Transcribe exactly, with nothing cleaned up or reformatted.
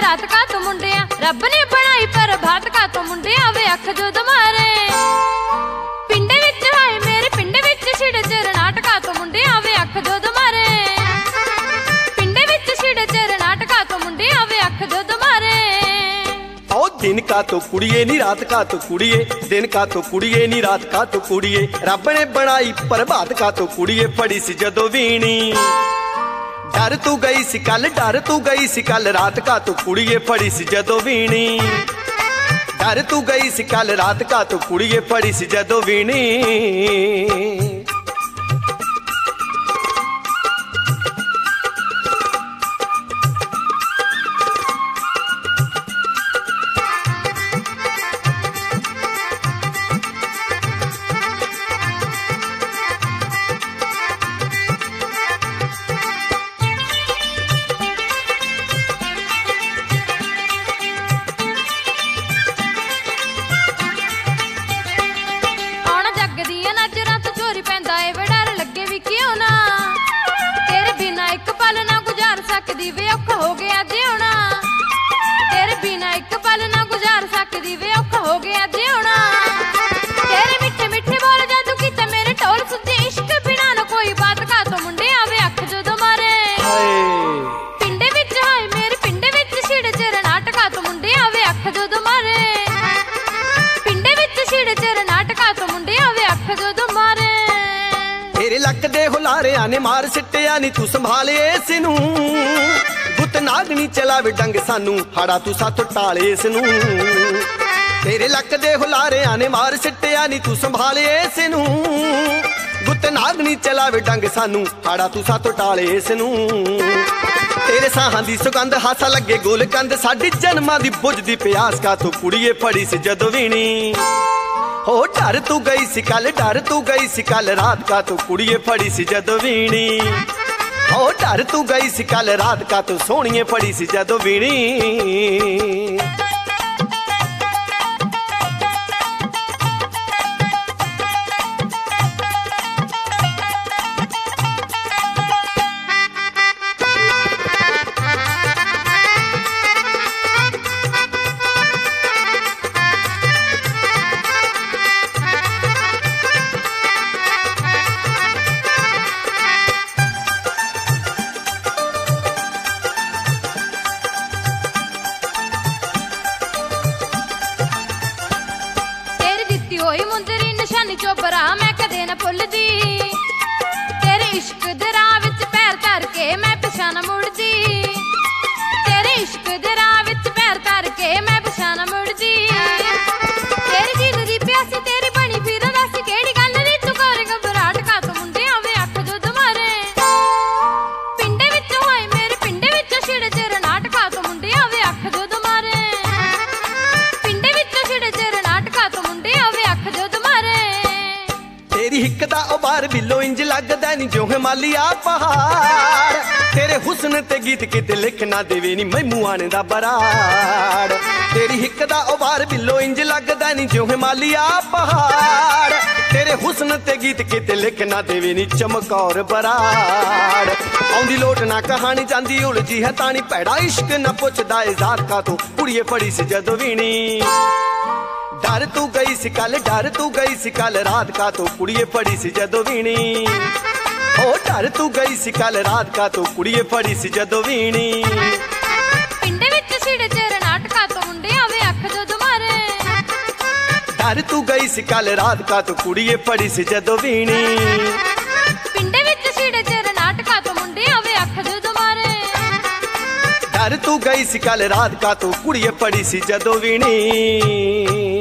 रात का तो मुंडिया रब ने बनाई पर भात का तो मुंडिया वे अख जो मारे पिंडे विच हाय मेरे पिंडे विच छिड़े चर नाटका तो मुंडिया वे अख जो मारे पिंडे विच छिड़े चर नाटका तो मुंडिया वे अख जो मारे। ओ दिन का तो कुड़िए नी रात का तो कुड़िए दिन का तो कुड़िए नी रात का तो कुड़िए रब ने बनाई प्रभात का तो कुड़िए पड़ी सी जदों वीणी डर तू गई सी कल डर तू गई सी कल रात का तो कुड़िए पड़ी सी जदों वीणी डर तू गई सी कल रात का तो कुड़िए पड़ी सी जदों वीणी। सकदी वे औखा हो गया जिउणा तेरे बिना एक पल ना गुजार सकदी वे औखा हो गया जिउणा तेरे मिठे मिठे बोल जादू कीते मेरे ढोल सुझे इश्क बिना ना कोई बात का तो मुंडे आवे अख जो मारे पिंडे विच हाय मेरे पिंडे विच छिड़े चर नाटका तो मुंडे आवे अख जो मारे पिंडे विच छिड़े चर नाटका तो मुंडे आवे अख जो मारे। तेरे लक दे हुलारिया ने मार सिटिया नी तू संभाले इस नू गुत नागनी चलावे डंग सानू हाड़ा तू साथों टाले इस नू तेरे लक दे हुलारिया ने मार सिटिया नी तू संभाले इस नू गुत नागनी चलावे डंग सानू हाड़ा तू साथों टाले इस नू तेरे साहां दी सुगंध हासा लगे गोल कंध साडी जन्मां दी बुझदी प्यास का तो कुड़िए फड़ी सी जदों वीणी हो डर तू गई सी कल डर तू गई सी कल रात का तो कुड़िए फड़ी सी जदों वीणी हो डर तू गई सी कल रात का तो सोहणिए फड़ी सी जदों वीणी। चोबरा मैं कदे न भुलदी तेरे इश्क दे राह विच पैर धर के मैं पिछा न मुड़दी तेरे इश्क दे राह विच पैर धर के मैं पिछा न मुड़दी तेरी दिल दी प्यासी तेरी बनी फिर दस केड़ी गल दी तू कर घबराहट का तो मुंडे आवे अख जो मारे पिंडे विच होए मेरे पिंडे विच छिड़े चर नाटका तो मुंडे आवे अख जो मारे पिंडे विच छिड़े चर नाटका तो मुंडे आवे अख जो मारे। तेरी हिक दा उबार बिलो इंज लगदा नी जो हिमालया पहाड़ तेरे हुस्न ते गीत किते लिख ना देवे नी मैनू आने दा बराड़ तेरी हिक दा उबार बिलो इंज लगदा नी जो हिमालया पहाड़ तेरे हुस्न ते गीत किते लिख ना देवे नी चमकौर बराड़ आउंदी लोट ना कहानी जांदी उलझी है तानी भैड़ा इश्क ना पुछदा ए जात का तो कुड़िए फड़ी सी जदों वीणी डर तू गई सी कल डर तू गई सी कल रात का तो कुड़िए फड़ी सी जदों वीणी ओ डर तू गई सी कल रात का तो कुड़िए फड़ी सी जदों वीणी पिंडे विच छिड़े चर नाटका तो मुंडे आवे अख जो मारे डर तू गई सी कल रात का तो कुड़िए फड़ी सी जदों वीणी पिंडे विच छिड़े चर नाटका तो मुंडे आवे अख जो मारे डर तू गई सी कल रात का तो कुड़िए फड़ी सी जदों वीणी।